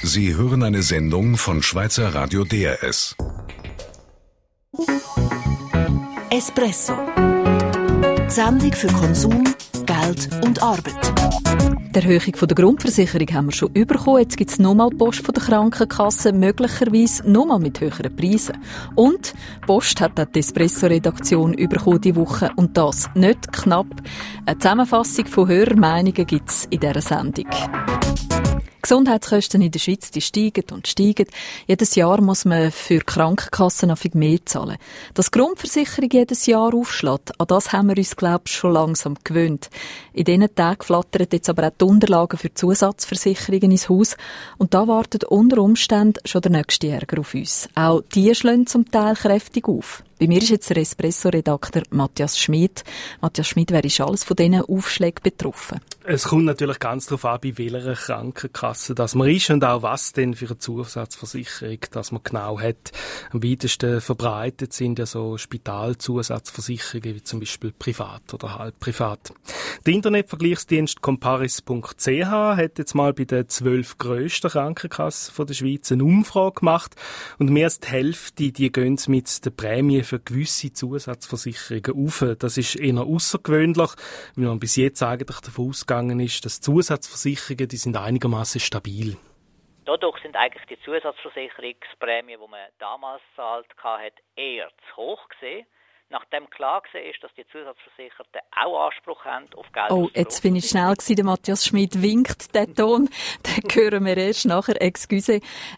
Sie hören eine Sendung von Schweizer Radio DRS. Espresso. Die Sendung für Konsum, Geld und Arbeit. Die Erhöhung der Grundversicherung haben wir schon bekommen. Jetzt gibt es nochmal Post von der Krankenkasse, möglicherweise nochmal mit höheren Preisen. Und Post hat auch die Espresso-Redaktion bekommen diese Woche. Und das nicht knapp. Eine Zusammenfassung von Hörermeinungen gibt es in dieser Sendung. Gesundheitskosten in der Schweiz, die steigen und steigen. Jedes Jahr muss man für Krankenkassen noch viel mehr zahlen. Dass die Grundversicherung jedes Jahr aufschlägt, an das haben wir uns, glaube ich, schon langsam gewöhnt. In diesen Tagen flattern jetzt aber auch die Unterlagen für Zusatzversicherungen ins Haus. Und da wartet unter Umständen schon der nächste Ärger auf uns. Auch die schlagen zum Teil kräftig auf. Bei mir ist jetzt der Espresso-Redakteur Matthias Schmid. Matthias Schmid, wer ist alles von diesen Aufschlägen betroffen? Es kommt natürlich ganz darauf an, bei welcher Krankenkasse das man ist und auch was denn für eine Zusatzversicherung das man genau hat. Am weitesten verbreitet sind ja so Spitalzusatzversicherungen wie zum Beispiel privat oder halb privat. Der Internetvergleichsdienst comparis.ch hat jetzt mal bei den 12 grössten Krankenkassen der Schweiz eine Umfrage gemacht und mehr als die Hälfte, die gehen mit der Prämie für gewisse Zusatzversicherungen auf. Das ist eher außergewöhnlich, weil man bis jetzt eigentlich davon ausgegangen ist, dass Zusatzversicherungen, die sind einigermaßen stabil. Dadurch sind eigentlich die Zusatzversicherungsprämien, die man damals gezahlt hat, eher zu hoch gesehen. Nachdem klar war, dass die Zusatzversicherten auch Anspruch haben auf Geld. Oh, jetzt bin ich schnell gewesen. Der Matthias Schmid winkt den Ton. Den hören wir erst nachher. Excuse.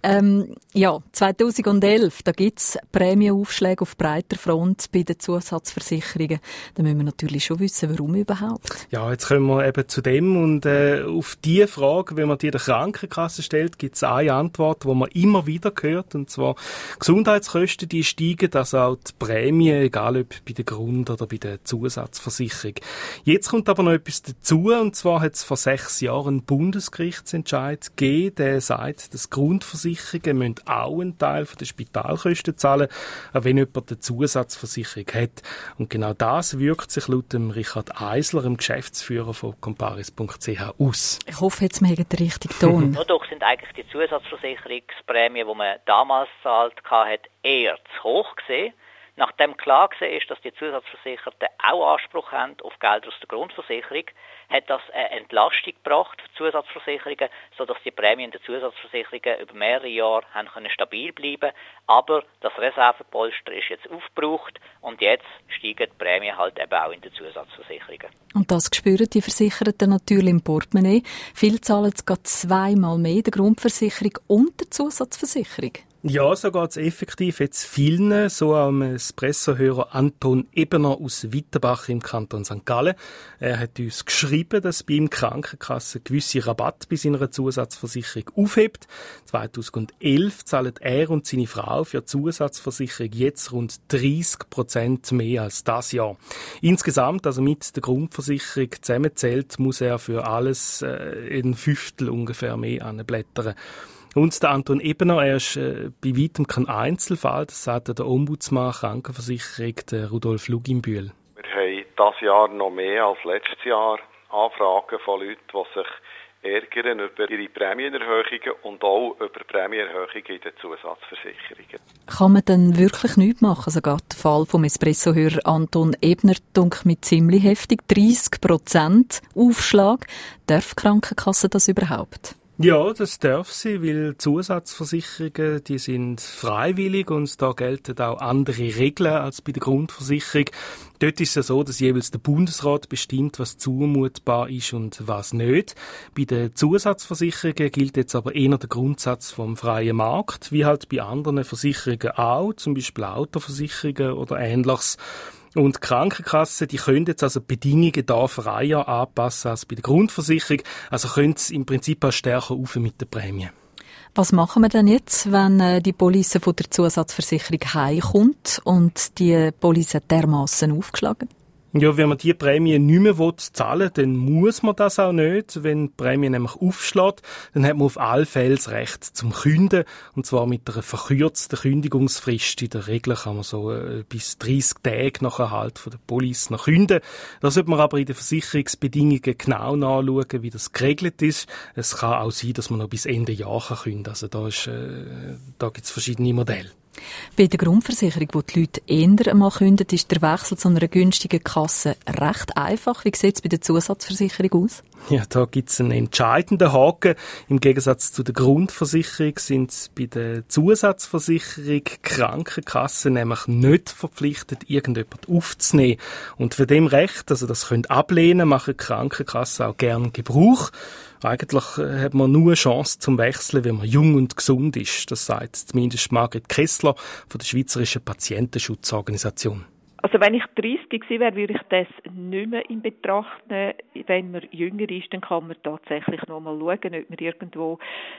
2011, da gibt's Prämienaufschläge auf breiter Front bei den Zusatzversicherungen. Da müssen wir natürlich schon wissen, warum überhaupt. Ja, jetzt kommen wir eben zu dem und auf diese Frage, wenn man die der Krankenkasse stellt, gibt es eine Antwort, die man immer wieder hört, und zwar Gesundheitskosten, die steigen, dass auch die Prämie, egal ob bei der Grund- oder bei der Zusatzversicherung. Jetzt kommt aber noch etwas dazu, und zwar hat es vor 6 Jahren einen Bundesgerichtsentscheid gegeben, der sagt, dass Grundversicherungen müssen auch einen Teil der Spitalkosten zahlen, auch wenn jemand eine Zusatzversicherung hat. Und genau das wirkt sich laut dem Richard Eisler, dem Geschäftsführer von comparis.ch, aus. Ich hoffe, jetzt mögen den richtigen Ton. Dadurch sind eigentlich die Zusatzversicherungsprämien, die man damals gezahlt hat, eher zu hoch gesehen. Nachdem klar war, dass die Zusatzversicherten auch Anspruch haben auf Geld aus der Grundversicherung, hat das eine Entlastung gebracht für Zusatzversicherungen, sodass die Prämien der Zusatzversicherungen über mehrere Jahre haben können stabil bleiben. Aber das Reservepolster ist jetzt aufgebraucht und jetzt steigen die Prämien halt eben auch in den Zusatzversicherungen. Und das spüren die Versicherten natürlich im Portemonnaie. Viele zahlen es gerade 2-mal mehr, der Grundversicherung und der Zusatzversicherung. Ja, so geht es effektiv jetzt vielen, so auch dem Espresso-Hörer Anton Ebener aus Wittenbach im Kanton St. Gallen. Er hat uns geschrieben, dass bei ihm Krankenkasse gewisse Rabatt bei seiner Zusatzversicherung aufhebt. 2011 zahlen er und seine Frau für die Zusatzversicherung jetzt rund 30% mehr als das Jahr. Insgesamt, also mit der Grundversicherung zusammenzählt, muss er für alles ein Fünftel ungefähr mehr anblättern. Und der Anton Ebener, er ist bei weitem kein Einzelfall, das sagt der Ombudsmann Krankenversicherung, der Rudolf Luginbühl. Wir haben dieses Jahr noch mehr als letztes Jahr Anfragen von Leuten, die sich ärgern über ihre Prämienerhöhungen und auch über Prämienerhöhungen in den Zusatzversicherungen. Kann man dann wirklich nichts machen? Also gerade der Fall vom Espresso-Hörer Anton Ebner dunk mit ziemlich heftig 30% Aufschlag. Darf die Krankenkasse das überhaupt? Ja, das darf sie, weil Zusatzversicherungen, die sind freiwillig und da gelten auch andere Regeln als bei der Grundversicherung. Dort ist es ja so, dass jeweils der Bundesrat bestimmt, was zumutbar ist und was nicht. Bei den Zusatzversicherungen gilt jetzt aber eher der Grundsatz vom freien Markt, wie halt bei anderen Versicherungen auch, zum Beispiel Autoversicherungen oder Ähnliches. Und die Krankenkassen, die können jetzt also die Bedingungen da freier anpassen als bei der Grundversicherung. Also können sie im Prinzip auch stärker rauf mit der Prämie. Was machen wir denn jetzt, wenn die Police von der Zusatzversicherung heimkommt und die Police dermassen aufgeschlagen? Ja, wenn man die Prämie nicht mehr zahlen will, dann muss man das auch nicht. Wenn die Prämie nämlich aufschlägt, dann hat man auf alle Fälle das Recht zum Künden, und zwar mit einer verkürzten Kündigungsfrist. In der Regel kann man so bis 30 Tage nach Erhalt von der Police noch künden. Da sollte man aber in den Versicherungsbedingungen genau nachschauen, wie das geregelt ist. Es kann auch sein, dass man noch bis Ende Jahr künden kann. Also da gibt es verschiedene Modelle. Bei der Grundversicherung, wo die Leute eher einmal künden, ist der Wechsel zu einer günstigen Kasse recht einfach. Wie sieht es bei der Zusatzversicherung aus? Ja, da gibt es einen entscheidenden Haken. Im Gegensatz zu der Grundversicherung sind bei der Zusatzversicherung Krankenkassen nämlich nicht verpflichtet, irgendjemand aufzunehmen. Und für dem Recht, also das können ablehnen, machen Krankenkassen auch gern Gebrauch. Eigentlich hat man nur eine Chance zum Wechseln, wenn man jung und gesund ist. Das sagt zumindest Margret Kessler von der Schweizerischen Patientenschutzorganisation. Also wenn ich 30 gewesen wäre, würde ich das nicht mehr in Betracht nehmen. Wenn man jünger ist, dann kann man tatsächlich noch mal schauen, ob man irgendwo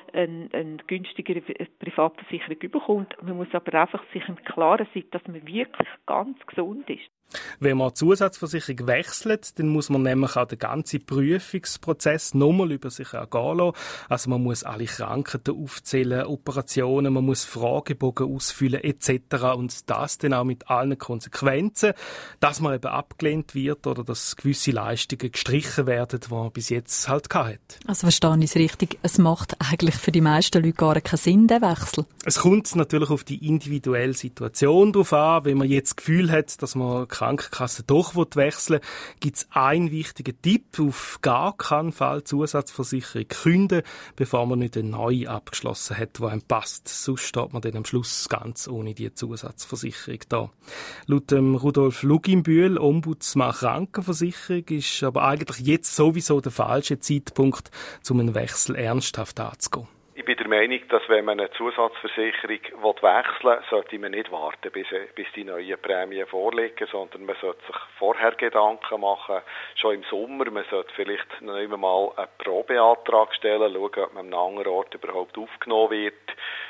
eine günstigere Privatversicherung bekommt. Man muss aber einfach sich im Klaren sein, dass man wirklich ganz gesund ist. Wenn man eine Zusatzversicherung wechselt, dann muss man nämlich auch den ganzen Prüfungsprozess nochmal über sich ergehen lassen. Also man muss alle Krankheiten aufzählen, Operationen, man muss Fragebogen ausfüllen etc. Und das dann auch mit allen Konsequenzen, dass man eben abgelehnt wird oder dass gewisse Leistungen gestrichen werden, die man bis jetzt halt hatte. Also verstehe ich es richtig, es macht eigentlich für die meisten Leute gar keinen Sinn, der Wechsel? Es kommt natürlich auf die individuelle Situation drauf an. Wenn man jetzt das Gefühl hat, dass man Krankenkasse doch wechseln will, gibt es einen wichtigen Tipp: Auf gar keinen Fall Zusatzversicherung künden, bevor man nicht eine neue abgeschlossen hat, die einem passt. Sonst steht man dann am Schluss ganz ohne die Zusatzversicherung da. Laut Rudolf Luginbühl, Ombudsmann Krankenversicherung, ist aber eigentlich jetzt sowieso der falsche Zeitpunkt, um einen Wechsel ernsthaft anzugehen. Ich bin der Meinung, dass wenn man eine Zusatzversicherung wechseln will, sollte man nicht warten, bis die neuen Prämien vorliegen, sondern man sollte sich vorher Gedanken machen, schon im Sommer. Man sollte vielleicht noch immer mal einen Probeantrag stellen, schauen, ob man an einem anderen Ort überhaupt aufgenommen wird,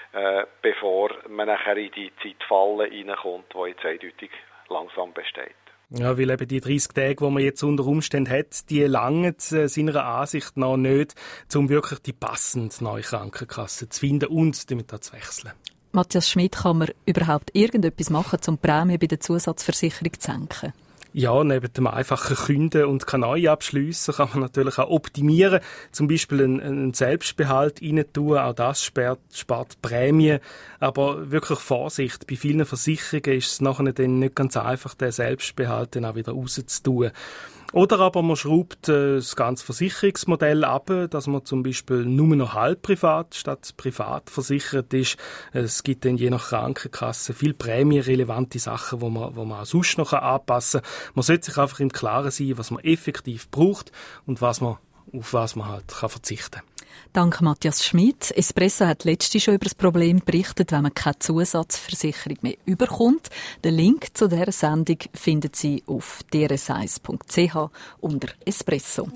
bevor man nachher in die Zeitfalle reinkommt, die jetzt eindeutig langsam besteht. Ja, weil eben die 30 Tage, die man jetzt unter Umständen hat, die langen seiner Ansicht nach nicht, um wirklich die passende neue Krankenkasse zu finden und damit auch zu wechseln. Matthias Schmidt, kann man überhaupt irgendetwas machen, um die Prämie bei der Zusatzversicherung zu senken? Ja, neben dem einfachen Künden und keine neue abschliessen, kann man natürlich auch optimieren. Zum Beispiel einen Selbstbehalt rein tun. Auch das spart Prämien. Aber wirklich Vorsicht. Bei vielen Versicherungen ist es nachher dann nicht ganz einfach, den Selbstbehalt dann auch wieder rauszutun. Oder aber man schraubt das ganze Versicherungsmodell ab, dass man zum Beispiel nur noch halb privat statt privat versichert ist. Es gibt dann je nach Krankenkasse viel prämienrelevante Sachen, wo man auch sonst noch anpassen kann. Man sollte sich einfach im Klaren sein, was man effektiv braucht und auf was man halt verzichten kann. Danke Matthias Schmidt. Espresso hat letztens schon über das Problem berichtet, wenn man keine Zusatzversicherung mehr überkommt. Den Link zu dieser Sendung finden Sie auf drs1.ch unter Espresso.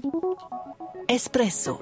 Espresso.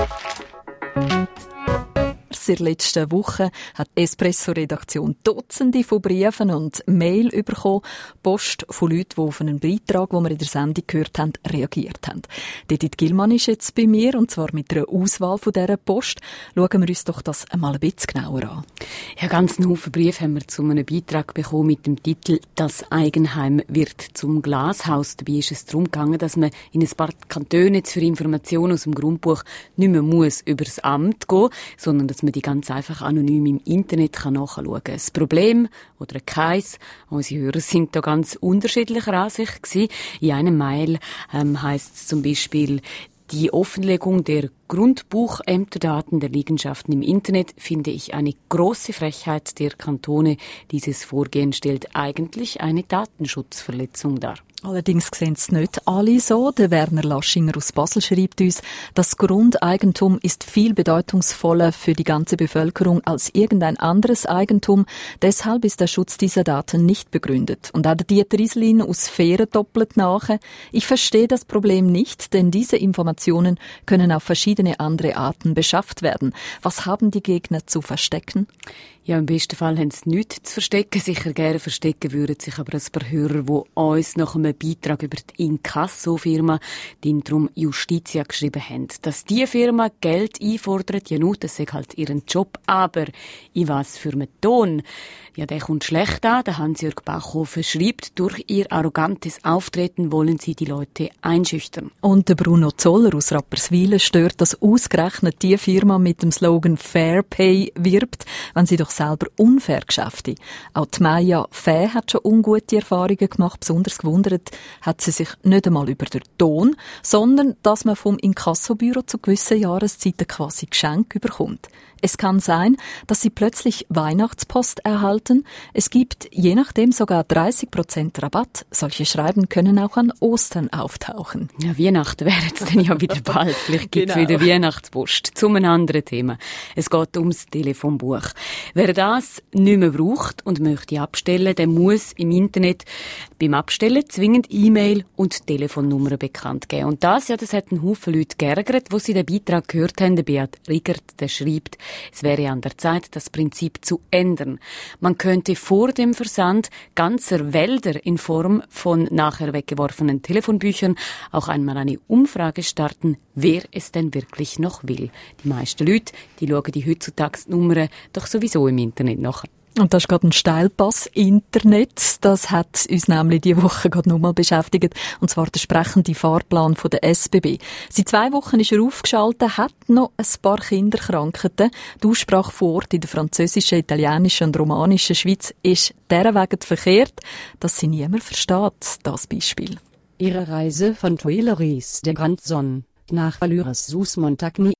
In der letzten Woche hat die Espresso-Redaktion Dutzende von Briefen und Mail bekommen, Post von Leuten, die auf einen Beitrag, den wir in der Sendung gehört haben, reagiert haben. Edith Gillmann ist jetzt bei mir, und zwar mit einer Auswahl von dieser Post. Schauen wir uns doch das einmal ein bisschen genauer an. Ja, ganz einen Haufen Briefe haben wir zu einem Beitrag bekommen mit dem Titel «Das Eigenheim wird zum Glashaus». Dabei ist es darum gegangen, dass man in ein paar Kantone jetzt für Informationen aus dem Grundbuch nicht mehr muss über das Amt gehen, sondern dass man die ganz einfach anonym im Internet nachschauen kann. Das Problem oder keins, unsere Hörer sind da ganz unterschiedlicher Ansicht gewesen. In einem Mail heisst es zum Beispiel: Die Offenlegung der Grundbuchämterdaten der Liegenschaften im Internet finde ich eine große Frechheit der Kantone. Dieses Vorgehen stellt eigentlich eine Datenschutzverletzung dar. Allerdings sehen es nicht alle so. Der Werner Laschinger aus Basel schreibt uns, das Grundeigentum ist viel bedeutungsvoller für die ganze Bevölkerung als irgendein anderes Eigentum. Deshalb ist der Schutz dieser Daten nicht begründet. Und auch der Dieter Iselin aus Fähren doppelt nach. Ich verstehe das Problem nicht, denn diese Informationen können auf verschiedene verschiedene andere Arten beschafft werden. Was haben die Gegner zu verstecken? Ja, im besten Fall haben sie nichts zu verstecken. Sicher gerne verstecken würden sich aber ein paar Hörer, die uns nach einem Beitrag über die Inkasso-Firma, die Intrum Justitia, geschrieben haben. Dass diese Firma Geld einfordert, ja nur, das ist halt ihren Job. Aber in was für einem Ton? Ja, der kommt schlecht an. Der Hans-Jörg Bachhofen schreibt, durch ihr arrogantes Auftreten wollen sie die Leute einschüchtern. Und der Bruno Zoller aus Rapperswil stört, dass ausgerechnet die Firma mit dem Slogan Fair Pay wirbt, wenn sie doch selber unfair Geschäfte. Auch die Maya Fäh hat schon ungute Erfahrungen gemacht. Besonders gewundert hat sie sich nicht einmal über den Ton, sondern dass man vom Inkassobüro zu gewissen Jahreszeiten quasi Geschenke bekommt. Es kann sein, dass sie plötzlich Weihnachtspost erhalten. Es gibt je nachdem sogar 30% Rabatt. Solche Schreiben können auch an Ostern auftauchen. Ja, Weihnachten wäre jetzt dann ja wieder bald. Vielleicht gibt es wieder Weihnachtspost. Zu einem anderen Thema. Es geht ums Telefonbuch. Wer das nicht mehr braucht und möchte abstellen, der muss im Internet beim Abstellen zwingend E-Mail und Telefonnummer bekannt geben. Und das hat einen Haufen Leute geärgert, wo sie den Beitrag gehört haben. Der Beat Riegert, der schreibt, es wäre an der Zeit, das Prinzip zu ändern. Man könnte vor dem Versand ganzer Wälder in Form von nachher weggeworfenen Telefonbüchern auch einmal eine Umfrage starten, wer es denn wirklich noch will. Die meisten Leute, die schauen die heutzutage Nummern doch sowieso im Internet nach. Und das ist gerade ein Steilpass Internet. Das hat uns nämlich diese Woche gerade nochmal beschäftigt. Und zwar der sprechende Fahrplan von der SBB. Seit 2 Wochen ist er aufgeschaltet, hat noch ein paar Kinderkrankheiten. Die Aussprache vor Ort in der französischen, italienischen und romanischen Schweiz ist derwegen verkehrt, dass sie niemand versteht. Das Beispiel. Ihre Reise von Tuileries de Grandson nach Vallures-sous-Montagny.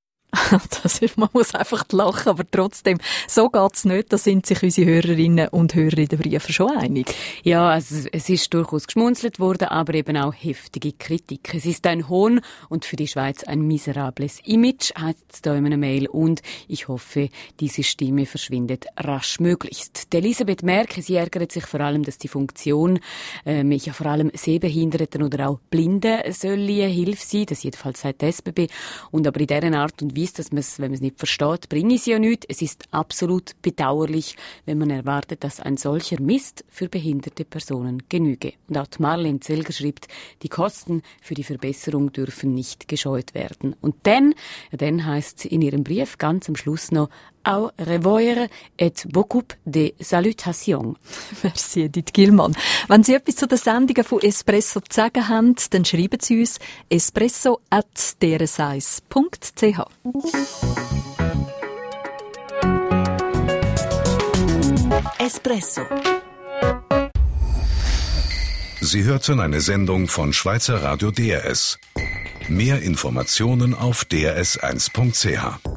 Man muss einfach lachen, aber trotzdem, so geht's nicht. Da sind sich unsere Hörerinnen und Hörer in den Briefen schon einig. Ja, also es ist durchaus geschmunzelt worden, aber eben auch heftige Kritik. Es ist ein Hohn und für die Schweiz ein miserables Image, heißt es da in einer Mail. Und ich hoffe, diese Stimme verschwindet rasch möglichst. Die Elisabeth Merkel, sie ärgert sich vor allem, dass die Funktion vor allem Sehbehinderten oder auch Blinden soll eine Hilfe sein. Das jedenfalls sagt die SBB. Und aber in dieser Art und Weise, dass man es, wenn man es nicht versteht, bringe es ja nichts. Es ist absolut bedauerlich, wenn man erwartet, dass ein solcher Mist für behinderte Personen genüge. Und auch Marlene Zelger schreibt, die Kosten für die Verbesserung dürfen nicht gescheut werden. Und dann heisst es in ihrem Brief ganz am Schluss noch, au revoir et beaucoup de salutations. Merci, Edith Gilman. Wenn Sie etwas zu den Sendungen von Espresso zu sagen haben, dann schreiben Sie uns espresso@drseis.ch. Espresso. Sie hörten eine Sendung von Schweizer Radio DRS. Mehr Informationen auf drs1.ch.